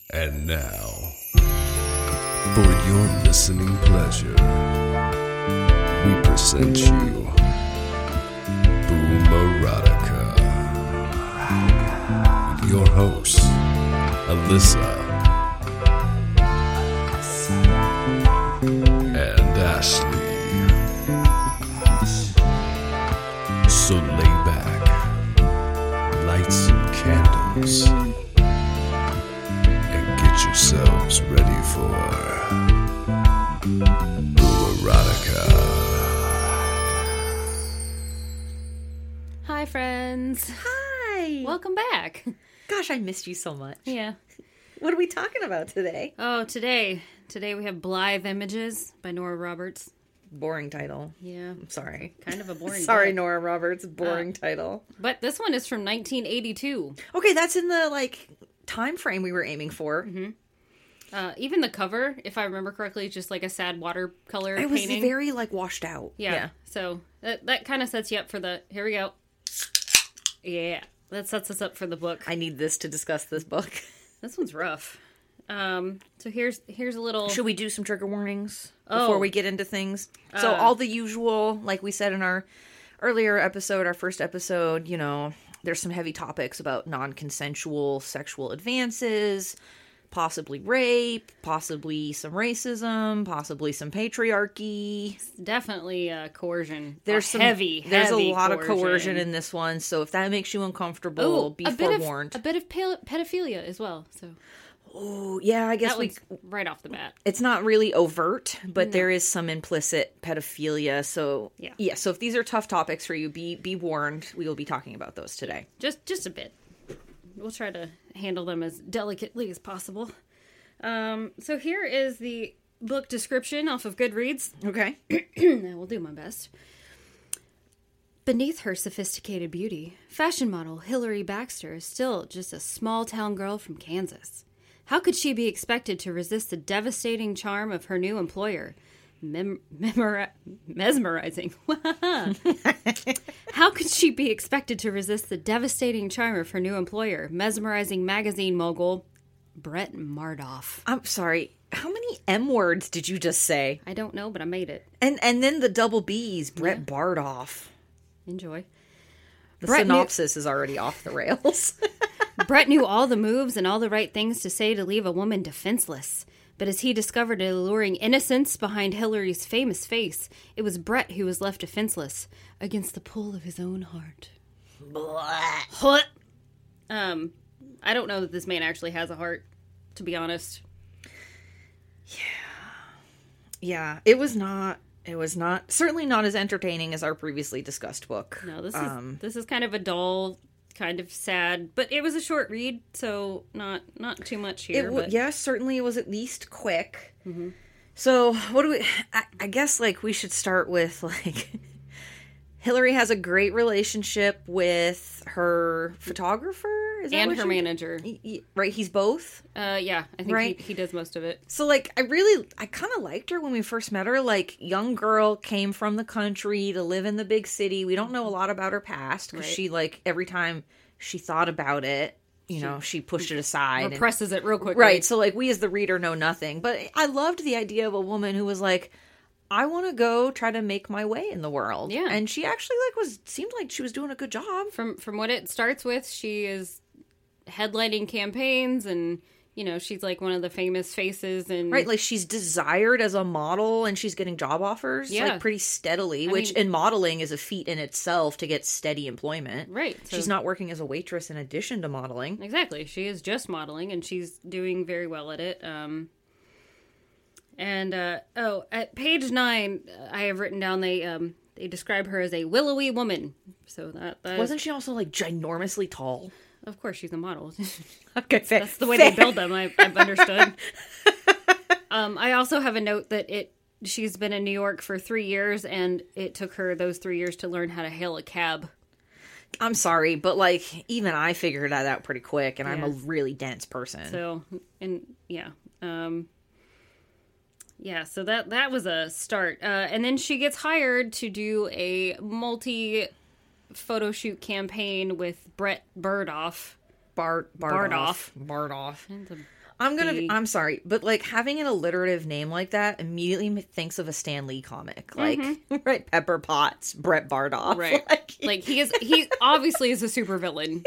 And now, for your listening pleasure, we present you Boomerotica. With your hosts, Alyssa and Ashley. So lay back, light some candles, and get yourselves ready for Boomerotica. Hi, friends. Hi. Welcome back. Gosh, I missed you so much. Yeah. What are we talking about today? Oh, today we have Blythe Images by Nora Roberts. Boring title. Yeah. I'm sorry. Kind of a boring Sorry, book. Nora Roberts. Boring title. But this one is from 1982. Okay, that's in the, time frame we were aiming for. Mm-hmm. Even the cover, if I remember correctly, is just like a sad watercolor It was painting. very, washed out. Yeah. So that kind of sets you up for the... Here we go. Yeah. That sets us up for the book. I need this to discuss this book. This one's rough. So here's a little... Should we do some trigger warnings Oh. before we get into things? So all the usual, like we said in our earlier episode, our first episode, there's some heavy topics about non-consensual sexual advances, possibly rape, possibly some racism, possibly some patriarchy. Definitely coercion. There's heavy a lot of coercion in this one, so if that makes you uncomfortable, be forewarned. A bit of pedophilia as well. So Oh, yeah, I guess that one's right off the bat. it's not really overt, but there is some implicit pedophilia. So Yeah. So if these are tough topics for you, be warned. We will be talking about those today. Just a bit. We'll try to handle them as delicately as possible. So here is the book description off of Goodreads. Okay. I will do my best. Beneath her sophisticated beauty, fashion model Hillary Baxter is still just a small-town girl from Kansas. How could she be expected to resist the devastating charm of her new employer? Mesmerizing. How could she be expected to resist the devastating charm of her new employer, mesmerizing magazine mogul Brett Mardoff? I'm sorry. How many M words did you just say? I don't know, but I made it. And then the double B's, Brett Bardoff. Enjoy. The Brett synopsis is already off the rails. Brett knew all the moves and all the right things to say to leave a woman defenseless. But as he discovered an alluring innocence behind Hillary's famous face, it was Brett who was left defenseless against the pull of his own heart. What? I don't know that this man actually has a heart, to be honest. Yeah, it was not certainly not as entertaining as our previously discussed book. No, this is kind of a dull, kind of sad, but it was a short read, so not too much here. Yes, certainly it was at least quick. Mm-hmm. So what do we? I guess we should start with Hillary has a great relationship with her photographer, is that and what her manager, right? He's both. Yeah, I think Right? he does most of it. So I kind of liked her when we first met her. Young girl, came from the country to live in the big city. We don't know a lot about her past because she every time she thought about it, she pushed it aside. Represses it real quickly. Right. So we as the reader know nothing. But I loved the idea of a woman who was I want to go try to make my way in the world. Yeah. And she actually seemed like she was doing a good job. From what it starts with, she is headlining campaigns and she's one of the famous faces and Right, she's desired as a model and she's getting job offers pretty steadily, which in modeling is a feat in itself to get steady employment. Right. So She's not working as a waitress in addition to modeling. Exactly. She is just modeling and she's doing very well at it. At page 9, I have written down they describe her as a willowy woman. So that Wasn't she also ginormously tall? Of course, she's a model. Okay, That's the way they build them. I've understood. I also have a note that she's been in New York for 3 years, and it took her those 3 years to learn how to hail a cab. I'm sorry, but even I figured that out pretty quick, and I'm a really dense person. So, so that was a start. And then she gets hired to do a photo shoot campaign with Brett Bardoff. Bardoff. I'm sorry, but like having an alliterative name like that immediately thinks of a Stan Lee comic, like right, Pepper Potts, Brett Bardoff, Right. Like he obviously is a supervillain.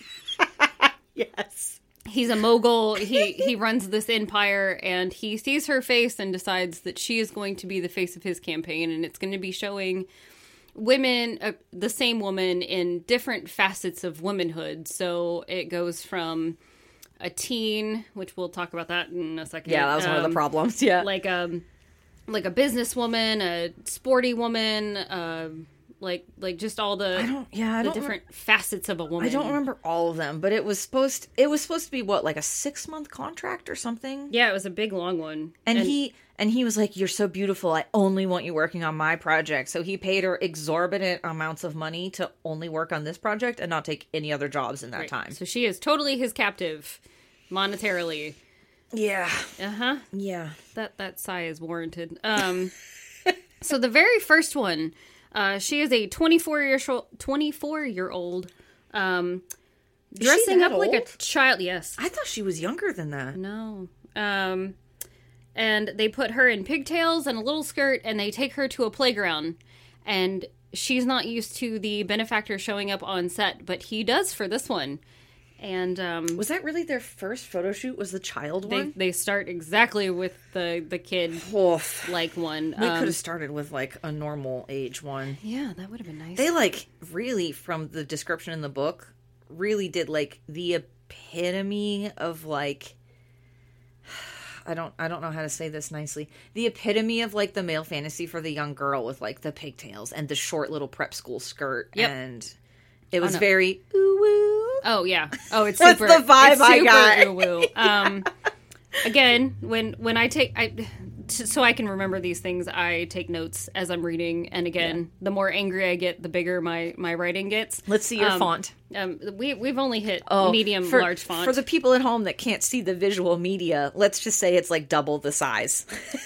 Yes. He's a mogul. He runs this empire, and he sees her face and decides that she is going to be the face of his campaign, and it's going to be showing women, the same woman, in different facets of womanhood. So it goes from a teen, which we'll talk about that in a second. Yeah, that was one of the problems. Yeah, like a businesswoman, a sporty woman, like just all the different facets of a woman. I don't remember all of them, but it was supposed to be what, like a 6-month contract or something. Yeah, it was a big long one. And he was like, "You're so beautiful. I only want you working on my project." So he paid her exorbitant amounts of money to only work on this project and not take any other jobs in that time. So she is totally his captive, monetarily. Yeah. Yeah. That sigh is warranted. So the very first one, she is a 24-year-old, dressing up like a child. Yes. I thought she was younger than that. No. And they put her in pigtails and a little skirt, and they take her to a playground. And she's not used to the benefactor showing up on set, but he does for this one. And was that really their first photo shoot? Was the child one? They start exactly with the kid like one. We could have started with like a normal age one. Yeah, that would have been nice. They like really, from the description in the book, really did like the epitome of like, I don't know how to say this nicely. The epitome of like the male fantasy for the young girl with like the pigtails and the short little prep school skirt. Yep. And it was very ooh woo. Oh yeah. Oh, it's That's super. the vibe it's I super got. Ooh-woo. Again, when I take so I can remember these things, I take notes as I'm reading. And again, the more angry I get, the bigger my writing gets. Let's see your font. We've only hit medium, for, large font. For the people at home that can't see the visual media, let's just say it's like double the size.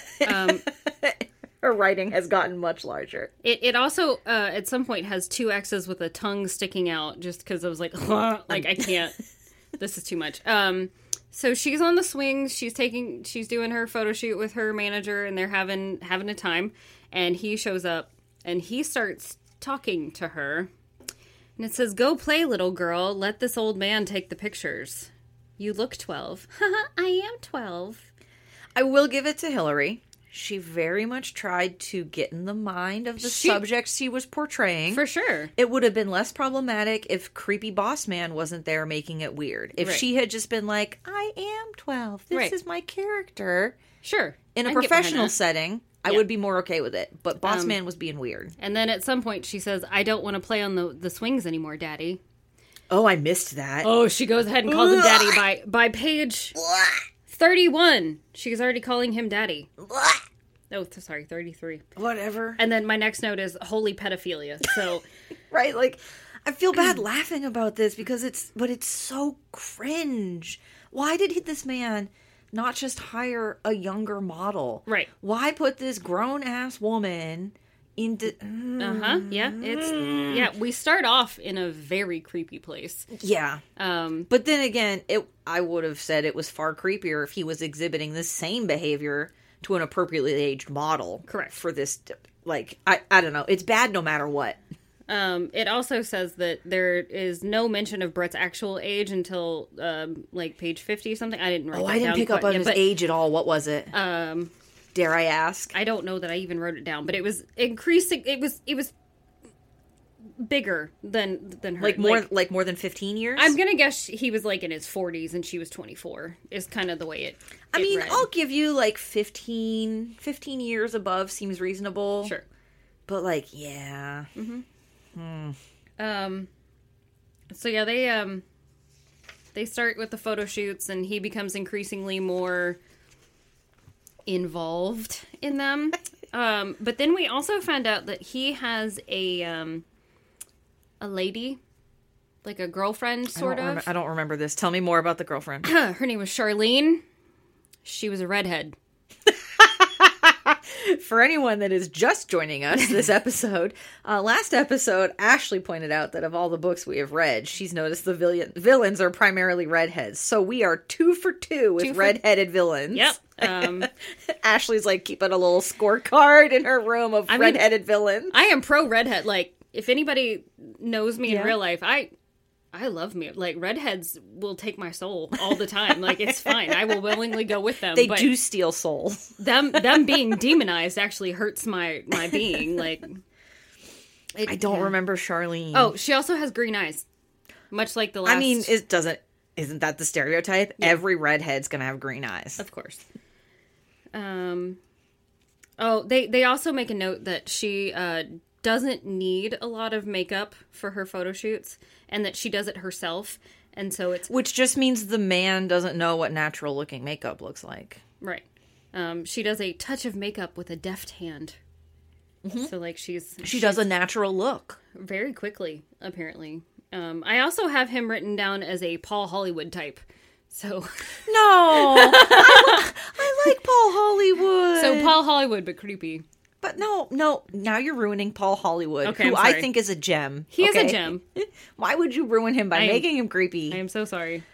Her writing has gotten much larger. It also, at some point, has 2 X's with a tongue sticking out, just because I was like, like, I can't. This is too much. So she's on the swings. She's doing her photo shoot with her manager, and they're having a time. And he shows up, and he starts talking to her. And it says, "Go play, little girl. Let this old man take the pictures. You look 12. I am 12. I will give it to Hillary. She very much tried to get in the mind of the subject she was portraying. For sure. It would have been less problematic if creepy boss man wasn't there making it weird. If she had just been like, I am 12. This is my character. Sure. In a professional setting, I would be more okay with it. But boss man was being weird. And then at some point she says, I don't want to play on the swings anymore, Daddy. Oh, I missed that. Oh, she goes ahead and calls him Daddy by page 31. She's already calling him Daddy. Oh, sorry, 33. Whatever. And then my next note is holy pedophilia. So, right, like I feel bad laughing about this because it's so cringe. Why did this man not just hire a younger model? Right. Why put this grown ass woman into? Yeah, we start off in a very creepy place. Yeah. But then again, I would have said it was far creepier if he was exhibiting the same behavior to an appropriately aged model. Correct. For this, like, I don't know. It's bad no matter what. It also says that there is no mention of Brett's actual age until, like, page 50 or something. I didn't write that down. I didn't pick up on his age at all. What was it? Dare I ask? I don't know that I even wrote it down, but it was increasing. It was bigger than her. Like more than 15 years? I'm going to guess he was, like, in his 40s and she was 24 is kind of the way it read. I'll give you, like, 15 years above seems reasonable. Sure. But, like, yeah. So, yeah, they start with the photo shoots and he becomes increasingly more involved in them. But then we also found out that he has a lady, like a girlfriend, sort of. I don't remember this. Tell me more about the girlfriend. Her name was Charlene. She was a redhead. For anyone that is just joining us this episode, last episode, Ashley pointed out that of all the books we have read, she's noticed the villains are primarily redheads. So we are 2 for 2 with redheaded villains. Yep. Ashley's like keeping a little scorecard in her room of redheaded villains. I am pro redhead. Like, if anybody knows me in real life, I love me. Like, redheads will take my soul all the time. Like, it's fine. I will willingly go with them. They do steal souls. Them being demonized actually hurts my being. Like, I don't remember Charlene. Oh, she also has green eyes. Much like the last... I mean, isn't that the stereotype? Yeah. Every redhead's gonna have green eyes. Of course. Oh, they also make a note that she doesn't need a lot of makeup for her photo shoots, and that she does it herself, and so it's... Which just means the man doesn't know what natural-looking makeup looks like. Right. She does a touch of makeup with a deft hand. Mm-hmm. So, like, she does a natural look. Very quickly, apparently. I also have him written down as a Paul Hollywood type. So... No! I like Paul Hollywood! So, Paul Hollywood, but creepy. But no, now you're ruining Paul Hollywood, okay, who I think is a gem. He is a gem. Why would you ruin him by making him creepy? I am so sorry.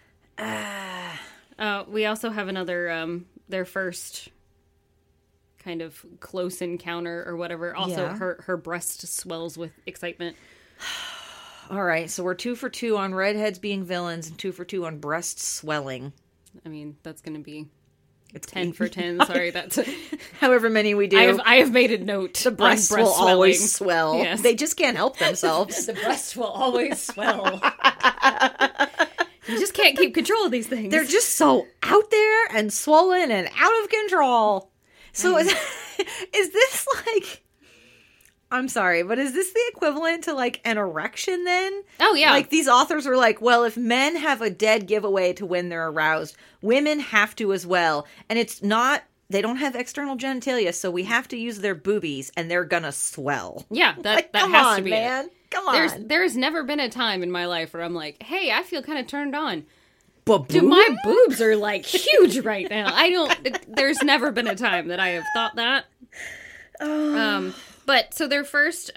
We also have another, their first kind of close encounter or whatever. Also, her breast swells with excitement. All right, so we're 2 for 2 on redheads being villains and 2 for 2 on breast swelling. I mean, that's going to be... It's 10 for 10. Sorry, that's... However many we do. I have made a note. The breasts will always swell. Yes. They just can't help themselves. The breast will always swell. You just can't keep control of these things. They're just so out there and swollen and out of control. So is this like... I'm sorry, but is this the equivalent to, like, an erection then? Oh, yeah. Like, these authors were like, well, if men have a dead giveaway to when they're aroused, women have to as well. And it's not, they don't have external genitalia, so we have to use their boobies, and they're gonna swell. Yeah, that come has on, to be man. it. Come on. There's never been a time in my life where I'm like, hey, I feel kind of turned on. Dude, my boobs are, like, huge right now. There's never been a time that I have thought that. But, so their first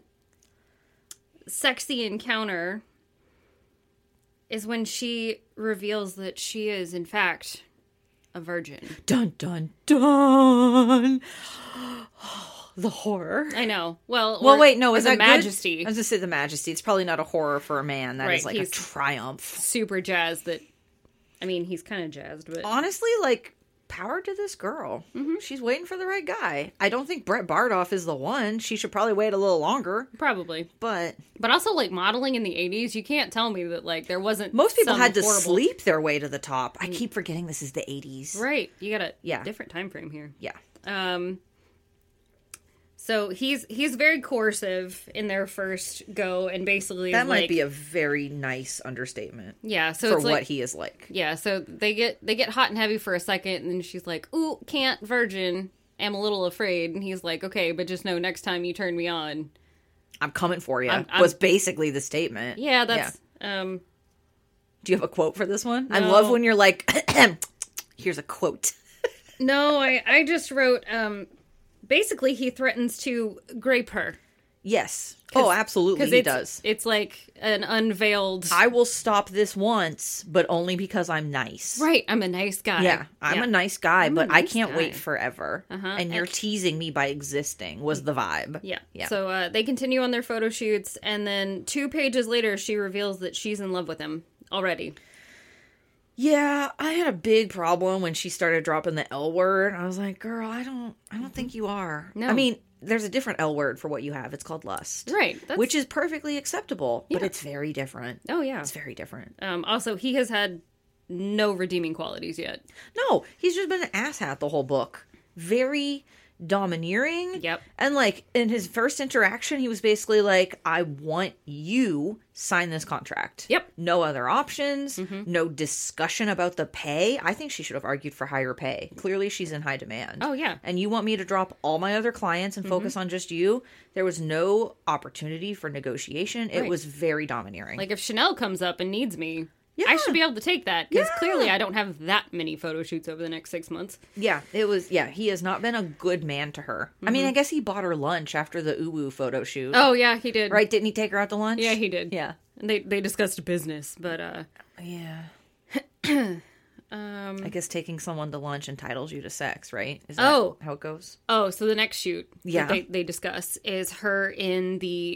sexy encounter is when she reveals that she is, in fact, a virgin. Dun, dun, dun! The horror. I know. Well, wait, no, is that Majesty? Good? I was going to say the Majesty. It's probably not a horror for a man. That is like a triumph. Super jazzed that... I mean, he's kind of jazzed, but... Honestly, like... Power to this girl. Mm-hmm. She's waiting for the right guy. I don't think Brett Bardoff is the one. She should probably wait a little longer. Probably. But also, like, modeling in the 80s, you can't tell me that, like, there wasn't... Most people had to sleep their way to the top. I keep forgetting this is the 80s. Right. You got a different time frame here. Yeah. So he's very coercive in their first go, and basically that might be a very nice understatement. Yeah, so for it's what he is like. Yeah, so they get hot and heavy for a second, and then she's like, "Ooh, can't, virgin. Am a little afraid." And he's like, "Okay, but just know next time you turn me on, I'm coming for you." Was basically the statement. Yeah, that's. Yeah. Do you have a quote for this one? No. I love when you're like, "Here's a quote." No, I just wrote. Basically, he threatens to grape her. Yes. Oh, absolutely, he does. It's like an unveiled... I will stop this once, but only because I'm nice. Right, I'm a nice guy. Yeah, I'm a nice guy, but I can't wait forever. And you're teasing me by existing, was the vibe. Yeah. So they continue on their photo shoots, and then 2 pages later, she reveals that she's in love with him already. Yeah, I had a big problem when she started dropping the L word. I was like, girl, I don't think you are. No. I mean, there's a different L word for what you have. It's called lust. Right. Which is perfectly acceptable, but it's very different. Oh, yeah. It's very different. Also, he has had no redeeming qualities yet. No, he's just been an asshat the whole book. Very domineering. Yep. And like in his first interaction, he was basically like, I want you sign this contract. Yep. No other options. No discussion about the pay. I think she should have argued for higher pay. Clearly she's in high demand. Oh, yeah. And you want me to drop all my other clients and focus on just you? There was no opportunity for negotiation. It was very domineering. Like if Chanel comes up and needs me, I should be able to take that because Yeah. clearly I don't have that many photo shoots over the next 6 months. Yeah, he has not been a good man to her. I mean, I guess he bought her lunch after the uwu photo shoot. Oh yeah, he did. Right? Didn't he take her out to lunch? Yeah, he did. Yeah. And they discussed business, but Yeah. I guess taking someone to lunch entitles you to sex, right? Is that how it goes? oh, so the next shoot Yeah. that they discuss is her in the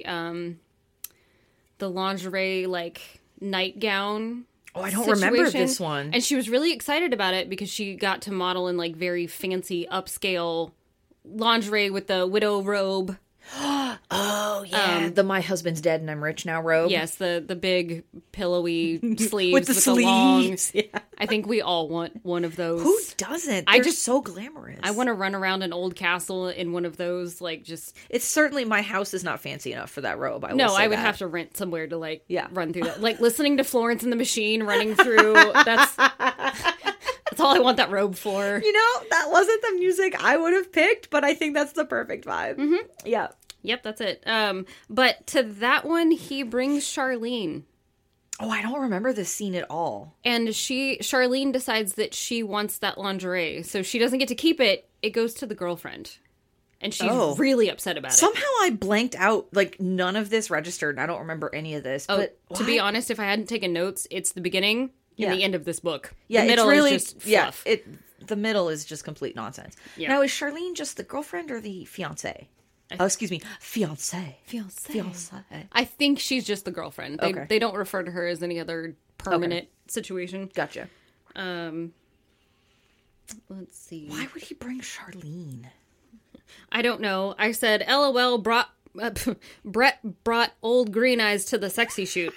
lingerie like nightgown. Oh, I don't remember situation. this one. And she was really excited about it because she got to model in like very fancy upscale lingerie with the widow robe. Oh, yeah. The My Husband's Dead and I'm Rich Now robe. Yes, the big pillowy sleeves With the sleeves. long. Yeah. I think we all want one of those. Who doesn't? They're just so glamorous. I want to run around an old castle in one of those, like just. It's certainly, my house is not fancy enough for that robe. I would have to rent somewhere to like Yeah. run through that. Like listening to Florence and the Machine running through. That's all I want that robe for. You know, that wasn't the music I would have picked, but I think that's the perfect vibe. Mm-hmm. Yeah. Yep, that's it. But to that one, he brings Charlene. Oh, I don't remember this scene at all. And Charlene decides that she wants that lingerie, so she doesn't get to keep it. It goes to the girlfriend. And she's really upset about it. Somehow I blanked out, like, none of this registered, and I don't remember any of this. But to be honest, if I hadn't taken notes, it's the beginning and the end of this book. Yeah, the middle it's really, is just fluff. Yeah, the middle is just complete nonsense. Yeah. Now, is Charlene just the girlfriend or the fiancé? Oh, excuse me, fiancé. Fiancé. I think she's just the girlfriend. They don't refer to her as any other permanent situation. Gotcha. Let's see. Why would he bring Charlene? I don't know. I said, LOL, Brett brought old Green Eyes to the sexy shoot.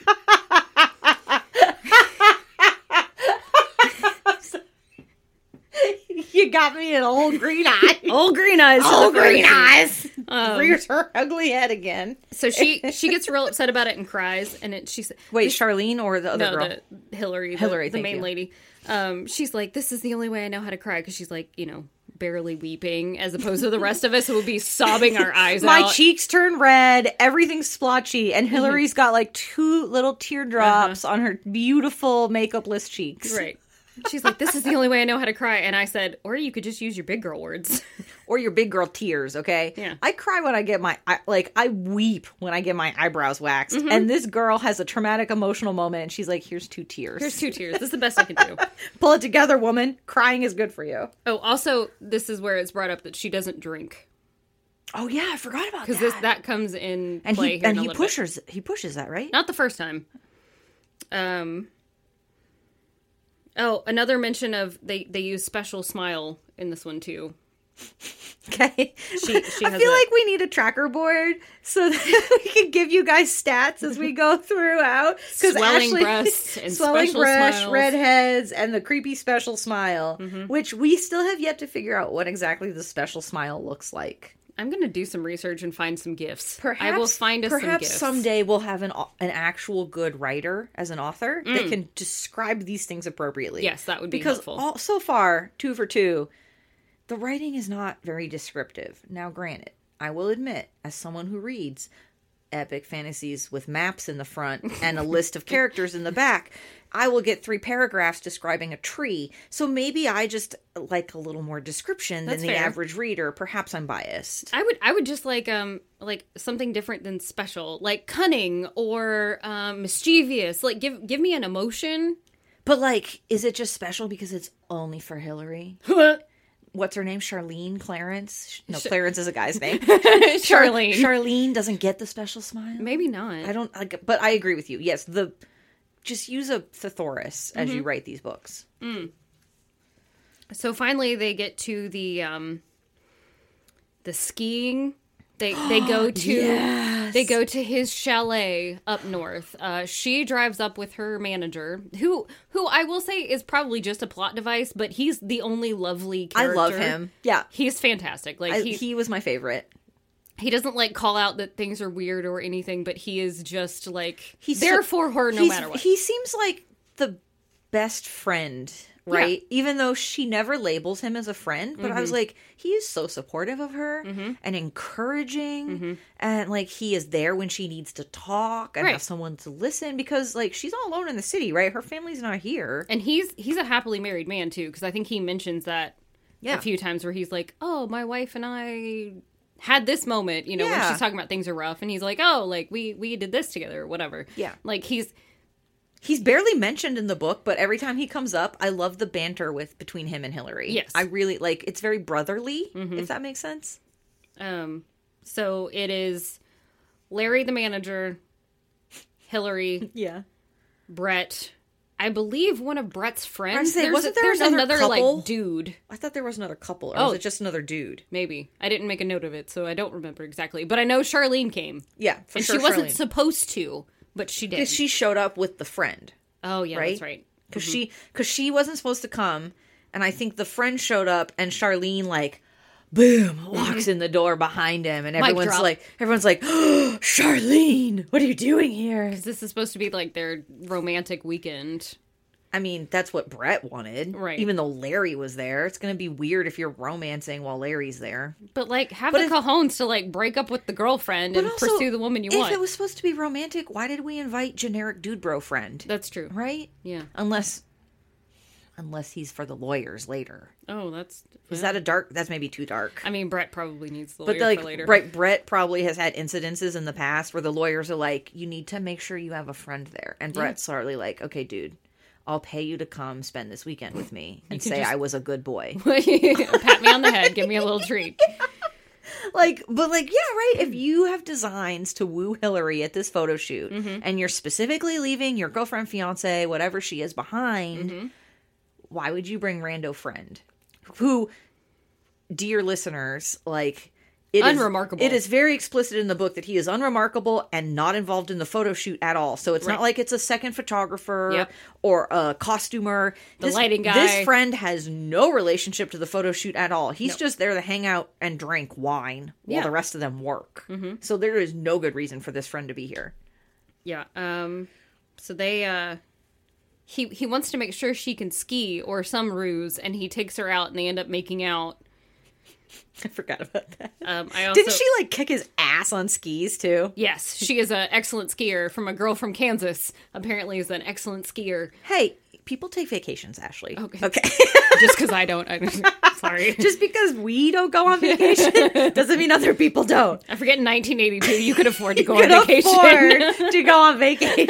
You got me an old green eye. Old Green Eyes. Old green eyes. Rears her ugly head again. So she gets real upset about it and cries. And she said, "Wait, Charlene or the other girl? Hillary, the main lady." She's like, "This is the only way I know how to cry," because she's like, barely weeping, as opposed to the rest of us who will be sobbing our eyes out. My cheeks turn red, everything's splotchy, and Hillary's got like 2 little teardrops on her beautiful makeupless cheeks. Right. She's like, "This is the only way I know how to cry." And I said, or you could just use your big girl words. Or your big girl tears, okay? Yeah. I cry when I get I weep when I get my eyebrows waxed. Mm-hmm. And this girl has a traumatic emotional moment, and she's like, here's 2 tears. Here's 2 tears. This is the best I can do. Pull it together, woman. Crying is good for you. Oh, also, this is where it's brought up that she doesn't drink. Oh, yeah, I forgot about that. Because that comes in and play he pushes that, right? Not the first time. Oh, another mention of they use special smile in this one too. Okay. She I feel like we need a tracker board so that we can give you guys stats as we go throughout. Swelling breasts and swelling special breasts, smiles. redheads, and the creepy special smile, which we still have yet to figure out what exactly the special smile looks like. I'm going to do some research and find some gifs. Perhaps, I will find us some perhaps gifs. someday we'll have an actual good writer as an author that can describe these things appropriately. Yes, that would be because helpful. So far, 2 for 2, the writing is not very descriptive. Now, granted, I will admit, as someone who reads epic fantasies with maps in the front and a list of characters in the back, I will get 3 paragraphs describing a tree. So maybe I just like a little more description than the average reader. Perhaps I'm biased. I would just like something different than special, like cunning or mischievous. Like give me an emotion. But like, is it just special because it's only for Hillary? What's her name? Charlene? Clarence? No, Clarence is a guy's name. Charlene. Charlene doesn't get the special smile? Maybe not. I don't, but I agree with you. Yes, just use a thesaurus as you write these books. So finally they get to the skiing. They go to they go to his chalet up north. She drives up with her manager, who I will say is probably just a plot device, but he's the only lovely character. I love him. Yeah, he's fantastic. Like he was my favorite. He doesn't like call out that things are weird or anything, but he is just like he's there for her no matter what. He seems like the best friend right? Even though she never labels him as a friend, but I was like, he is so supportive of her and encouraging, and like he is there when she needs to talk and have someone to listen, because like she's all alone in the city, right? Her family's not here, And he's a happily married man too, because I think he mentions that a few times where he's like, "Oh, my wife and I had this moment," when she's talking about things are rough, and he's like, "Oh, like we did this together," or whatever. Yeah. Like he's barely mentioned in the book, but every time he comes up, I love the banter between him and Hillary. Yes. I really like, it's very brotherly, if that makes sense. So it is Larry the manager, Hillary, Yeah. Brett. I believe one of Brett's friends. Wasn't there there's another couple? like dude. I thought there was another couple, or was it just another dude? Maybe. I didn't make a note of it, so I don't remember exactly. But I know Charlene came. Yeah, for and sure. she wasn't Charlene. supposed to, but she did. Because she showed up with the friend. Oh, yeah, right? that's right. Because she wasn't supposed to come, and I think the friend showed up, and Charlene, like, boom, walks in the door behind him, and everyone's drop. like, oh, Charlene, what are you doing here? This is supposed to be like their romantic weekend. I mean, that's what Brett wanted. Right. Even though Larry was there. It's going to be weird if you're romancing while Larry's there. But, like, have the cojones to, like, break up with the girlfriend and also, pursue the woman you want. If it was supposed to be romantic, why did we invite generic dude bro friend? That's true. Right? Yeah. Unless he's for the lawyers later. Oh, that's... Is that a dark... That's maybe too dark. I mean, Brett probably needs the But lawyer like, for later. right, Brett probably has had incidences in the past where the lawyers are like, you need to make sure you have a friend there. And Brett's slightly like, okay, dude, I'll pay you to come spend this weekend with me and say I was a good boy. Pat me on the head, give me a little treat. Like, but like, yeah, right. If you have designs to woo Hillary at this photo shoot and you're specifically leaving your girlfriend, fiance, whatever she is behind, why would you bring rando friend who, dear listeners, like, Unremarkable. It is very explicit in the book that he is unremarkable and not involved in the photo shoot at all. So it's not like it's a second photographer or a costumer. The lighting guy. This friend has no relationship to the photo shoot at all. He's just there to hang out and drink wine while the rest of them work. So there is no good reason for this friend to be here. Yeah. So they, he wants to make sure she can ski or some ruse, and he takes her out and they end up making out. I forgot about that. Didn't she like kick his ass on skis too? Yes, she is an excellent skier. From a girl from Kansas, apparently is an excellent skier. Hey, people take vacations, Ashley. Okay. Just because I don't. Sorry. Just because we don't go on vacation doesn't mean other people don't. I forget in 1982 you could afford to go on vacation. Afford to go on vacation.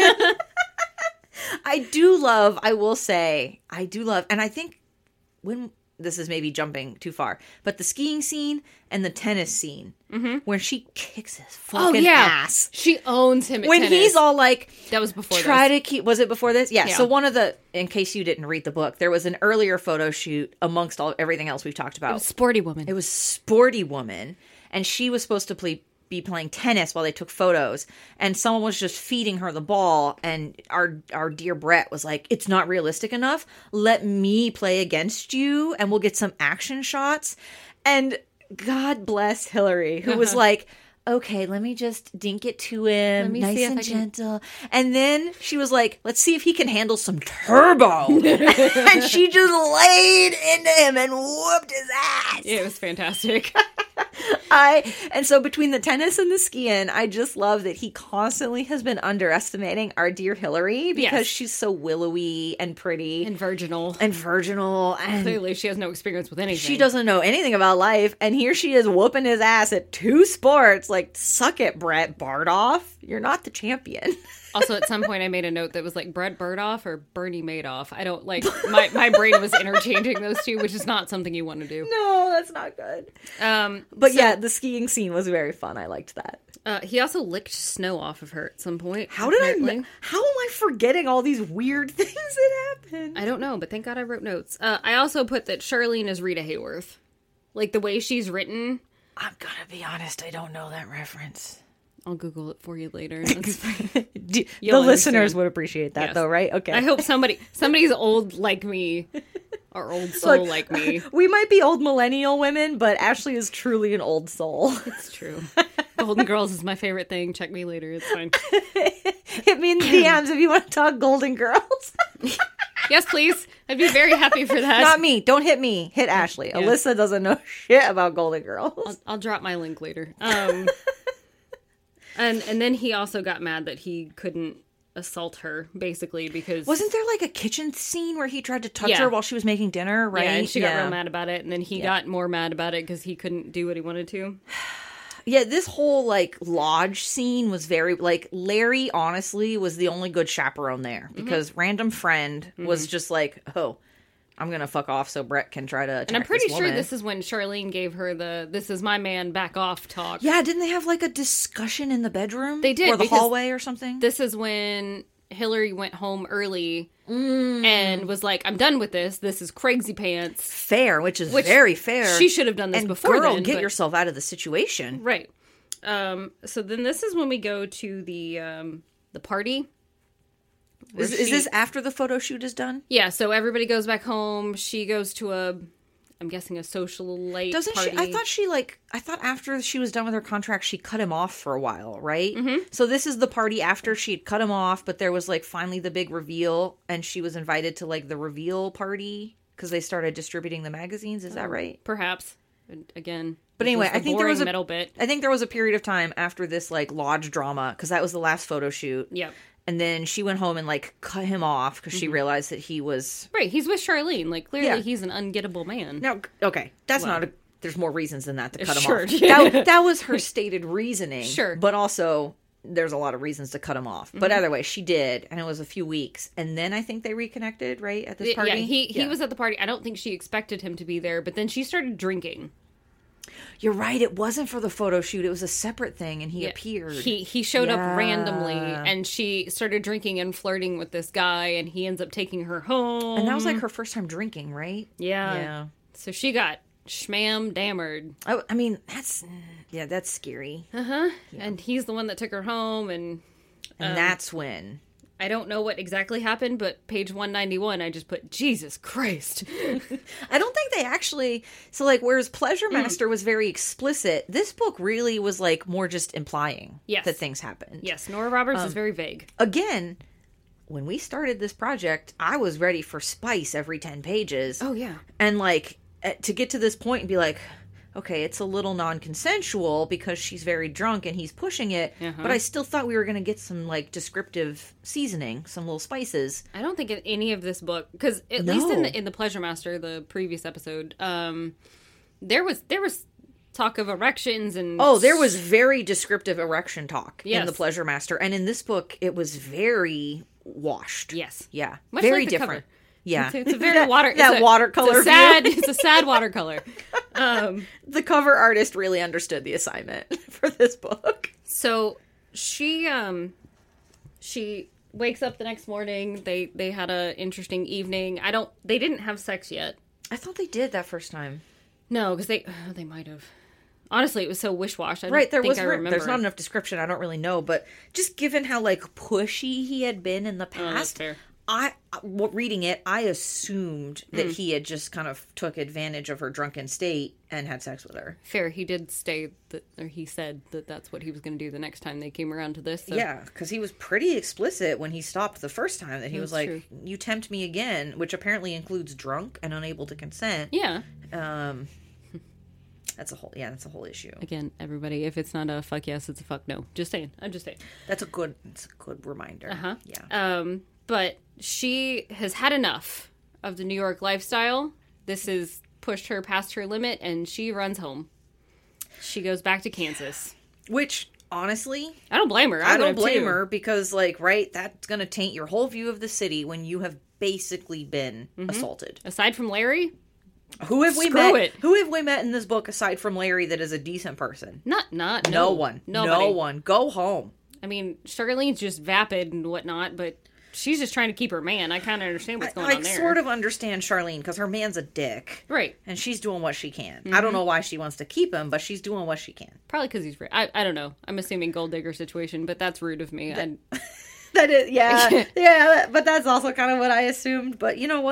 I will say, and I think this is maybe jumping too far, but the skiing scene and the tennis scene, where she kicks his fucking ass. She owns him at when tennis. he's all like, that was before to keep, was it before this? Yeah. So in case you didn't read the book, there was an earlier photo shoot amongst everything else we've talked about. It was Sporty Woman. It was Sporty Woman, and she was supposed to be playing tennis while they took photos, and someone was just feeding her the ball, and our dear Brett was like, it's not realistic enough, let me play against you and we'll get some action shots. And God bless Hillary, who was like, okay, let me just dink it to him, nice and gentle. And then she was like, let's see if he can handle some turbo. And she just laid into him and whooped his ass. Yeah, it was fantastic. And so between the tennis and the skiing, I just love that he constantly has been underestimating our dear Hillary because she's so willowy and pretty. And virginal. And clearly she has no experience with anything. She doesn't know anything about life. And here she is whooping his ass at 2 sports. Like, suck it, Brett Bardoff. You're not the champion. Also, at some point, I made a note that was like Brett Burdoff or Bernie Madoff. I don't like my brain was interchanging those two, which is not something you want to do. No, that's not good. But the skiing scene was very fun. I liked that. He also licked snow off of her at some point. How am I forgetting all these weird things that happened? I don't know, but thank God I wrote notes. I also put that Charlene is Rita Hayworth. Like, the way she's written. I'm gonna be honest, I don't know that reference. I'll Google it for you later. The listeners would appreciate that, though, right? Okay. I hope somebody's old like me Or old soul Look, like me. We might be old millennial women, but Ashley is truly an old soul. It's true. Golden Girls is my favorite thing. Check me later. It's fine. Hit me in the DMs if you want to talk Golden Girls. Yes, please. I'd be very happy for that. Not me. Don't hit me. Hit Ashley. Yeah. Alyssa doesn't know shit about Golden Girls. I'll drop my link later. And then he also got mad that he couldn't assault her, basically, because... Wasn't there like a kitchen scene where he tried to touch Yeah. her while she was making dinner, right? Yeah, and she got real mad about it, and then he Yeah. got more mad about it because he couldn't do what he wanted to. Yeah, this whole like lodge scene was very like Larry honestly was the only good chaperone there because random friend was just like, "Oh, I'm going to fuck off so Brett can try to attack And I'm pretty this sure woman." this is when Charlene gave her the "this is my man, back off" talk. Yeah, didn't they have like a discussion in the bedroom? They did, or the because hallway or something? This is when Hillary went home early and was like, "I'm done with this. This is crazy pants." Fair, which is very fair. She should have done this and before girl, then, get but- yourself out of the situation. Right. So then this is when we go to the party. where Is this after the photo shoot is done? Yeah, so everybody goes back home. She goes to I'm guessing a socialite Doesn't party. she? I thought after she was done with her contract, she cut him off for a while, right? Mm-hmm. So this is the party after she'd cut him off, but there was like finally the big reveal, and she was invited to like the reveal party because they started distributing the magazines. Is that right? Perhaps. Again. But this anyway, was the I think there was boring a middle bit. I think there was a period of time after this like lodge drama because that was the last photo shoot. Yep. And then she went home and like cut him off because she realized that he was Right, he's with Charlene. Like, clearly Yeah. he's an ungettable man. now. Okay, that's not a. There's more reasons than that to cut him Sure. off. That was her stated reasoning. Sure. But also, there's a lot of reasons to cut him off. But either way, she did, and it was a few weeks, and then I think they reconnected right at this party. Yeah, he was at the party. I don't think she expected him to be there, but then she started drinking. You're right. It wasn't for the photo shoot. It was a separate thing, and he Yeah. appeared. He showed up Yeah. randomly, and she started drinking and flirting with this guy, and he ends up taking her home. and that was like her first time drinking, right? Yeah. Yeah. So she got schmam-dammered. I mean, that's scary. And he's the one that took her home, and And that's when. I don't know what exactly happened, but page 191, I just put, Jesus Christ. I don't think they actually. So, like, whereas Pleasure Master was very explicit, this book really was, like, more just implying Yes. that things happened. Yes, Nora Roberts is very vague. Again, when we started this project, I was ready for spice every 10 pages. Oh, yeah. And, like, to get to this point and be like, okay, it's a little non-consensual because she's very drunk and he's pushing it, but I still thought we were going to get some, like, descriptive seasoning, some little spices. I don't think in any of this book, because at least in the Pleasure Master, the previous episode, there was talk of erections and... Oh, there was very descriptive erection talk in Yes. the Pleasure Master. And in this book, it was very washed. Yes. Yeah. Much very like the different. cover. Yeah. It's a very watercolor it's a sad, it's a sad watercolor. The cover artist really understood the assignment for this book. So she wakes up the next morning. They had a interesting evening. They didn't have sex yet. I thought they did that first time. No, because they might have. Honestly, it was so wish-wash. I don't Right, think I remember. there's not enough description. I don't really know, but just given how like pushy he had been in the Oh, that's past, fair. reading it, I assumed that he had just kind of took advantage of her drunken state and had sex with her. Fair. He did he said that that's what he was going to do the next time they came around to this. So. Yeah, because he was pretty explicit when he stopped the first time that he was like, true. "You tempt me again," which apparently includes drunk and unable to consent. Yeah. That's a whole issue. Again, everybody, if it's not a fuck yes, it's a fuck no. Just saying. I'm just saying. It's a good reminder. Uh-huh. Yeah. But she has had enough of the New York lifestyle. This has pushed her past her limit, and she runs home. She goes back to Kansas. Which, honestly, I don't blame her. I would don't have blame too. her because, like, right, that's going to taint your whole view of the city when you have basically been assaulted. Aside from Larry, Who have we Screw met? it. Who have we met in this book aside from Larry that is a decent person? no Nobody. No one. Go home. I mean, Charlene's just vapid and whatnot, but she's just trying to keep her man. I kind of understand what's going I on there. sort of understand Charlene because her man's a dick. Right. And she's doing what she can. I don't know why she wants to keep him, but she's doing what she can. Probably because he's rich. I don't know. I'm assuming gold digger situation, but that's rude of me. That is, yeah. Yeah, but that's also kind of what I assumed. But you know what?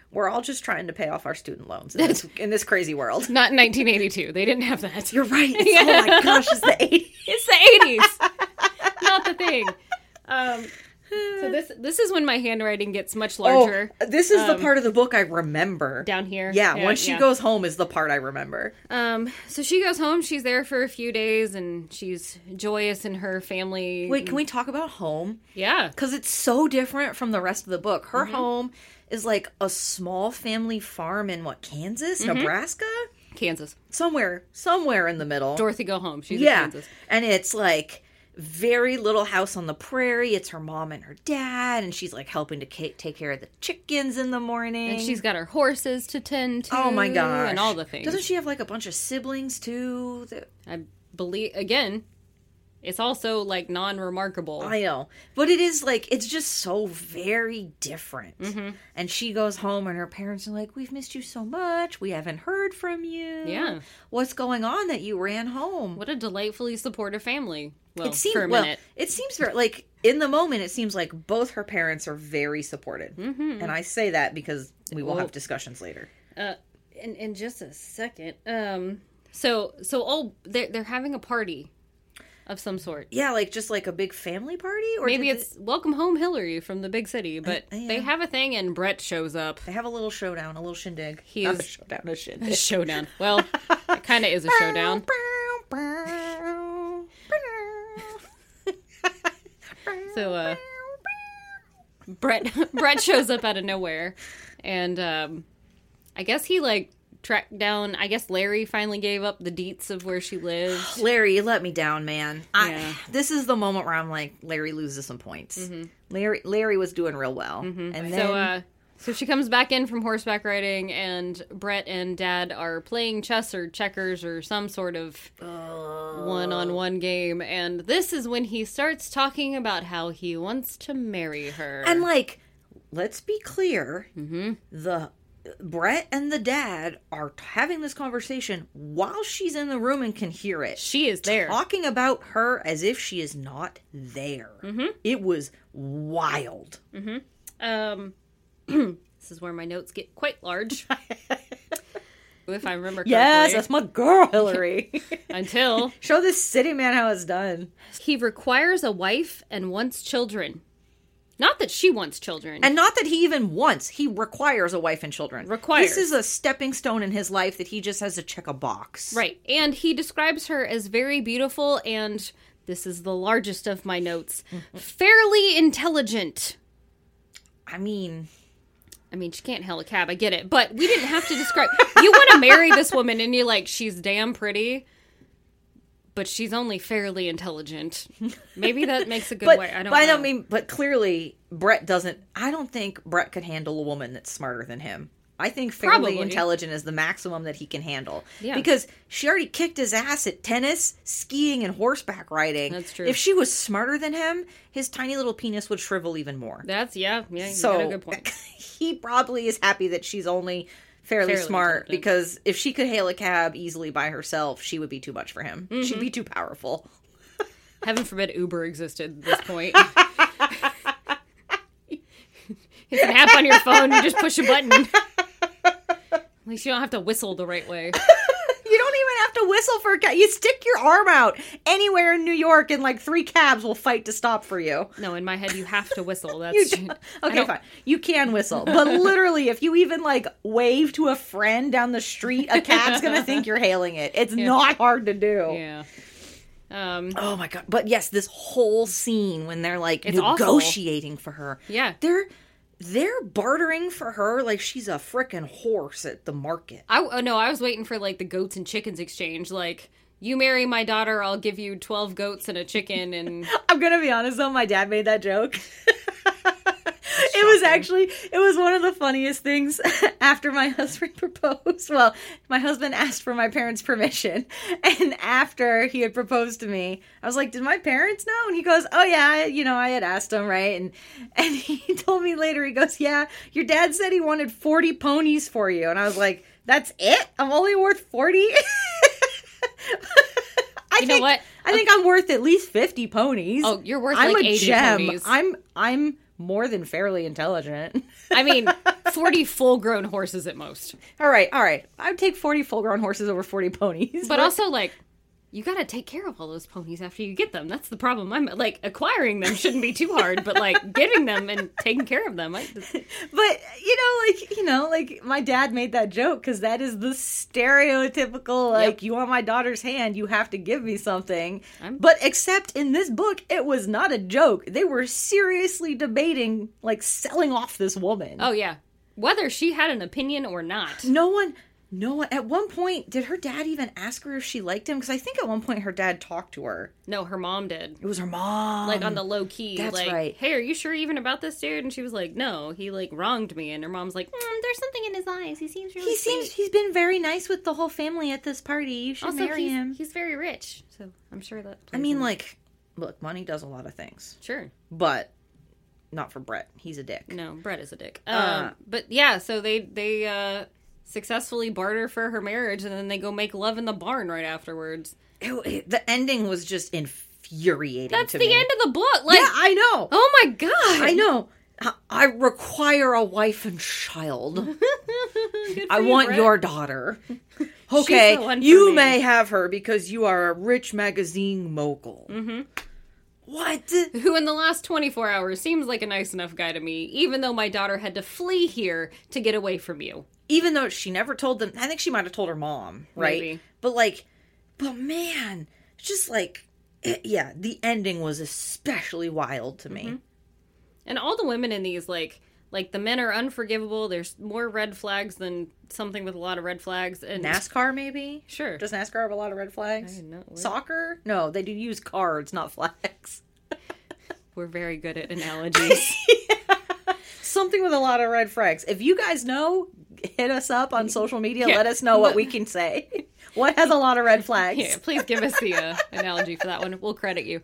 we're all just trying to pay off our student loans in this crazy world. Not in 1982. They didn't have that. You're right. Oh my gosh, it's the 80s. It's the 80s. Not the thing. So this is when my handwriting gets much larger. Oh, this is the part of the book I remember. Down here. Yeah, when she goes home is the part I remember. So she goes home, she's there for a few days, and she's joyous in her family. Wait, can we talk about home? Yeah. Because it's so different from the rest of the book. Her home is like a small family farm in Kansas? Nebraska? Kansas. Somewhere in the middle. Dorothy go home. She's in Kansas. And it's like very little house on the prairie. It's her mom and her dad, and she's like helping to take care of the chickens in the morning. And she's got her horses to tend to. Oh my gosh. And all the things. Doesn't she have like a bunch of siblings too? I believe, again, it's also like non-remarkable. I know. But it is like, it's just so very different. And she goes home and her parents are like, we've missed you so much. We haven't heard from you. Yeah. What's going on that you ran home? What a delightfully supportive family. Well, It seems, for a minute. it seems very, like, in the moment, it seems like both her parents are very supportive. And I say that because we will have discussions later. In just a second. So they're having a party of some sort. Yeah, like just like a big family party? Or Maybe it's Welcome Home Hillary from the big city, but yeah. they have a thing and Brett shows up. They have a little showdown, a little shindig. He Not is a showdown, a shindig. a showdown. Well, it kind of is a showdown. So, Brett shows up out of nowhere, and I guess he like tracked down. I guess Larry finally gave up the deets of where she lives. Larry, you let me down, man. Yeah. This is the moment where I'm like, Larry loses some points. Larry was doing real well, and then So she comes back in from horseback riding, and Brett and Dad are playing chess or checkers or some sort of one-on-one game. And this is when he starts talking about how he wants to marry her. and like, let's be clear, the Brett and the dad are having this conversation while she's in the room and can hear it. She is there. Talking about her as if she is not there. It was wild. This is where my notes get quite large. If I remember correctly. Yes, that's my girl, Hillary. Until Show this city man how it's done. he requires a wife and wants children. Not that she wants children. And not that he even wants. He requires a wife and children. Requires. This is a stepping stone in his life that he just has to check a box. Right. And he describes her as very beautiful and, this is the largest of my notes, fairly intelligent. I mean, she can't hail a cab. I get it. But we didn't have to describe. You want to marry this woman and you're like, she's damn pretty, but she's only fairly intelligent. Maybe that makes a good way. I don't know. But clearly, Brett doesn't. I don't think Brett could handle a woman that's smarter than him. I think fairly Probably. intelligent is the maximum that he can handle. Yeah. Because she already kicked his ass at tennis, skiing, and horseback riding. That's true. If she was smarter than him, his tiny little penis would shrivel even more. Yeah, you So got a good point. he probably is happy that she's only fairly smart, intelligent. because if she could hail a cab easily by herself, she would be too much for him. She'd be too powerful. Heaven forbid Uber existed at this point. It's an app on your phone. You just push a button. At least you don't have to whistle the right way. You don't even have to whistle for a cab. You stick your arm out anywhere in New York and like 3 cabs will fight to stop for you. No, in my head, you have to whistle. That's You don't- okay, fine. You can whistle. But literally, if you even like wave to a friend down the street, a cab's going to think you're hailing it. It's not hard to do. Yeah. Oh my God. But yes, this whole scene when they're like It's awful. negotiating for her. Yeah. They're bartering for her like she's a frickin' horse at the market. I was waiting for like the goats and chickens exchange. Like, you marry my daughter, I'll give you 12 goats and a chicken. And I'm gonna be honest though, my dad made that joke. It was one of the funniest things after my husband proposed. Well, my husband asked for my parents' permission. And after he had proposed to me, I was like, did my parents know? And he goes, oh yeah, I had asked them, right? And he told me later, he goes, yeah, your dad said he wanted 40 ponies for you. And I was like, that's it? I'm only worth 40? you know what? I think I'm worth at least 50 ponies. Oh, you're worth I'm like a 80 gem. ponies. I'm more than fairly intelligent. I mean, 40 full-grown horses at most. All right. I would take 40 full-grown horses over 40 ponies. But also, like, you gotta take care of all those ponies after you get them. That's the problem. I'm like, acquiring them shouldn't be too hard, but like getting them and taking care of them. But like my dad made that joke because that is the stereotypical, like, you want my daughter's hand, you have to give me something. But except in this book, it was not a joke. They were seriously debating, like, selling off this woman. Oh, yeah. Whether she had an opinion or not. No one. At one point, did her dad even ask her if she liked him? Because I think at one point her dad talked to her. No, her mom did. It was her mom. Like, on the low key. That's like, right. Hey, are you sure even about this dude? And she was like, no, he, like, wronged me. And her mom's like, there's something in his eyes. He seems really sweet. He's been very nice with the whole family at this party. You should marry him. He's very rich. So I'm sure that... I mean, like, look, money does a lot of things. Sure. But not for Brett. He's a dick. No, Brett is a dick. But yeah, so they successfully barter for her marriage, and then they go make love in the barn right afterwards. The ending was just infuriating. That's to the me. end of the book. Like, yeah, I know. Oh my god, I know. I require a wife and child. I want your daughter. Okay, you may have her because you are a rich magazine mogul. Mm-hmm. What? Who in the last 24 hours seems like a nice enough guy to me, even though my daughter had to flee here to get away from you. Even though she never told them. I think she might have told her mom, right? Maybe. But man, just like, the ending was especially wild to me. Mm-hmm. And all the women in these, like the men are unforgivable. There's more red flags than something with a lot of red flags. And NASCAR, maybe? Sure. Does NASCAR have a lot of red flags? I didn't know. Soccer? No, they do use cards, not flags. We're very good at analogies. Something with a lot of red flags. If you guys know, hit us up on social media. Let us know what we can say. What has a lot of red flags? Yeah, please give us the analogy for that one. We'll credit you.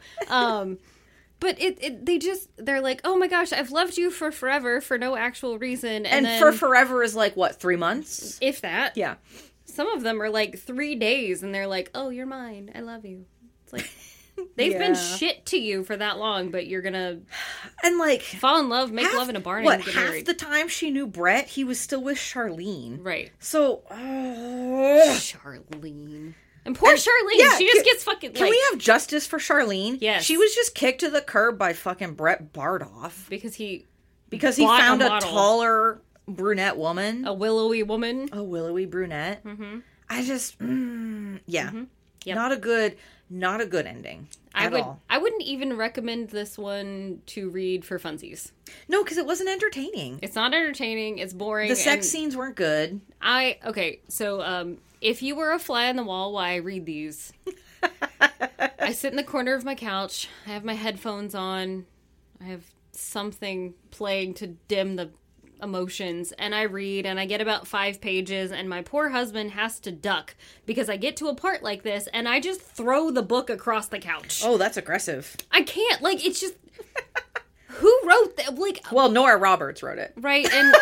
But they're like, oh my gosh, I've loved you for forever for no actual reason. And then, for forever is like, what, 3 months? If that. Yeah. Some of them are like 3 days and they're like, oh, you're mine. I love you. It's like, they've been shit to you for that long, but you're gonna fall in love, make love in a barn, and get married. Half the time she knew Brett, he was still with Charlene. Right. So, Charlene. And poor Charlene, she just gets fucking, Can we have justice for Charlene? Yes. She was just kicked to the curb by fucking Brett Bardoff. Because he found a taller brunette woman. A willowy woman. A willowy brunette. Mm-hmm. I just, yeah. Mm-hmm. Yep. Not a good ending at all. I wouldn't even recommend this one to read for funsies. No, because it wasn't entertaining. It's not entertaining. It's boring. The sex scenes weren't good. So if you were a fly on the wall while I read these, I sit in the corner of my couch. I have my headphones on. I have something playing to dim the emotions, and I read, and I get about 5 pages, and my poor husband has to duck because I get to a part like this, and I just throw the book across the couch. Oh, that's aggressive. I can't. Like, it's just... Who wrote that? Like, well, Nora Roberts wrote it. Right, and...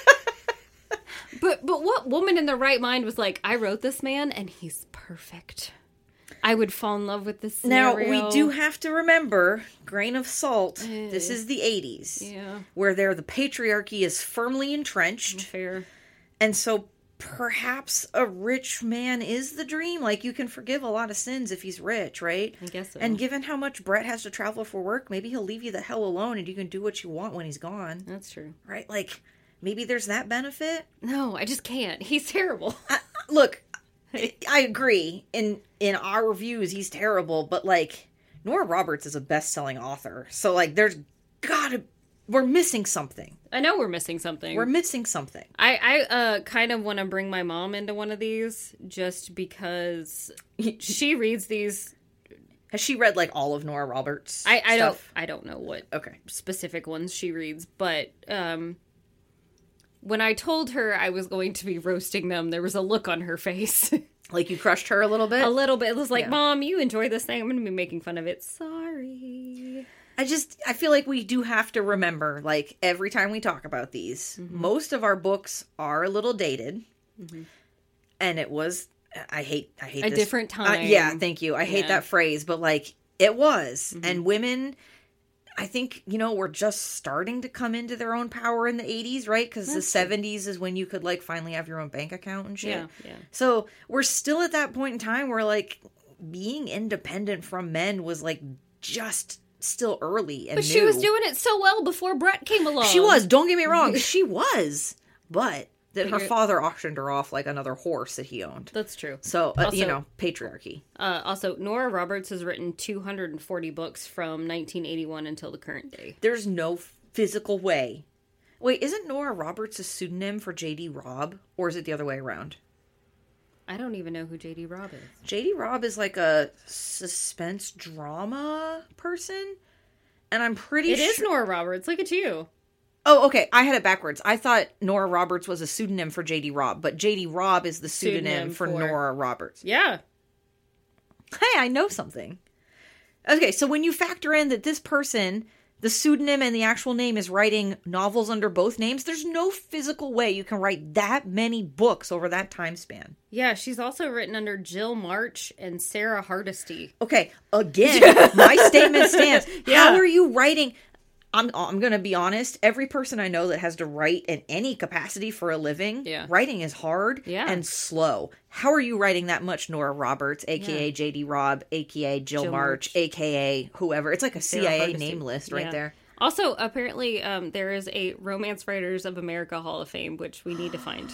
But what woman in their right mind was like, I wrote this man, and he's perfect. I would fall in love with this scenario. Now, we do have to remember, grain of salt, this is the 80s. Yeah. Where the patriarchy is firmly entrenched. Fair. And so perhaps a rich man is the dream. Like, you can forgive a lot of sins if he's rich, right? I guess so. And given how much Brett has to travel for work, maybe he'll leave you the hell alone and you can do what you want when he's gone. That's true. Right? Like, maybe there's that benefit. No, I just can't. He's terrible. Look, I agree. In our reviews, he's terrible, but, like, Nora Roberts is a best-selling author. So, like, we're missing something. I know we're missing something. We're missing something. I kind of want to bring my mom into one of these just because she reads these. Has she read, like, all of Nora Roberts' stuff? I don't know what okay specific ones she reads, but when I told her I was going to be roasting them, there was a look on her face. Like, you crushed her a little bit? A little bit. It was like, Mom, you enjoy this thing. I'm going to be making fun of it. Sorry. I feel like we do have to remember, like, every time we talk about these, most of our books are a little dated. Mm-hmm. And it was, I hate a this. Different time. Yeah, thank you. I hate that phrase, but, like, it was. Mm-hmm. And women, I think, we're just starting to come into their own power in the 80s, right? Because the 70s is when you could, like, finally have your own bank account and shit. Yeah. So we're still at that point in time where, like, being independent from men was, like, just still early and But new. she was doing it so well before Brett came along. She was. Don't get me wrong. She was. But that her you're- father auctioned her off like another horse that he owned. That's true. So, Also- patriarchy. Also, Nora Roberts has written 240 books from 1981 until the current day. There's no physical way. Wait, isn't Nora Roberts a pseudonym for J.D. Robb? Or is it the other way around? I don't even know who J.D. Robb is. J.D. Robb is like a suspense drama person. And I'm pretty It sure... is Nora Roberts. Look at you. Oh, okay. I had it backwards. I thought Nora Roberts was a pseudonym for J.D. Robb, but J.D. Robb is the pseudonym for Nora Roberts. Yeah. Hey, I know something. Okay, so when you factor in that this person, the pseudonym and the actual name, is writing novels under both names, there's no physical way you can write that many books over that time span. Yeah, she's also written under Jill March and Sarah Hardesty. Okay, again, my statement stands. Yeah. How are you writing... I'm going to be honest. Every person I know that has to write in any capacity for a living, writing is hard and slow. How are you writing that much, Nora Roberts, a.k.a. J.D. Robb, a.k.a. Jill March, a.k.a. whoever? It's like a CIA name list right there. Also, apparently, there is a Romance Writers of America Hall of Fame, which we need to find.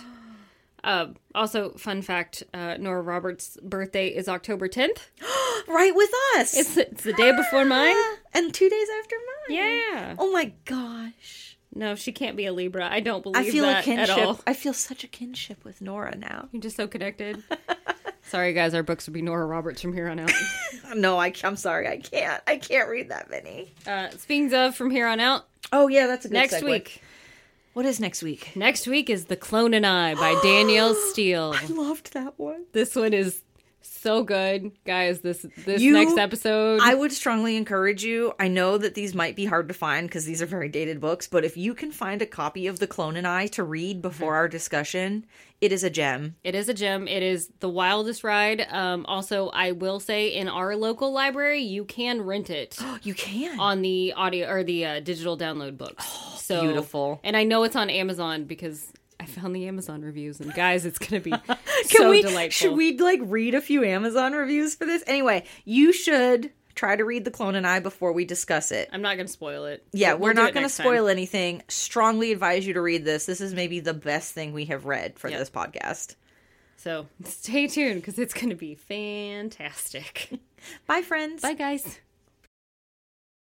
Also, fun fact, Nora Roberts' birthday is October 10th. Right with us. It's the day before mine. And 2 days after mine. Yeah. Oh my gosh. No, she can't be a Libra. I don't believe I feel that a kinship. at all. I feel such a kinship with Nora now. You're just so connected. Sorry, guys. Our books would be Nora Roberts from here on out. No, I'm sorry. I can't. I can't read that many. Speaking of from here on out. Oh, yeah, that's a good Next segue. week. What is next week? Next week is The Clone and I by Danielle Steele. I loved that one. This one is so good. Guys, this next episode. I would strongly encourage you. I know that these might be hard to find because these are very dated books, but if you can find a copy of The Clone and I to read before our discussion, it is a gem. It is a gem. It is the wildest ride. Also, I will say in our local library, you can rent it. You can. On the audio or the digital download books. So beautiful. And I know it's on Amazon because I found the Amazon reviews. And guys, it's going to be so delightful. Should we read a few Amazon reviews for this? Anyway, you should try to read The Clone and I before we discuss it. I'm not going to spoil it. Yeah, We'll we're do not it going to next spoil time. anything. Strongly advise you to read this. This is maybe the best thing we have read for this podcast. So stay tuned because it's going to be fantastic. Bye, friends. Bye, guys.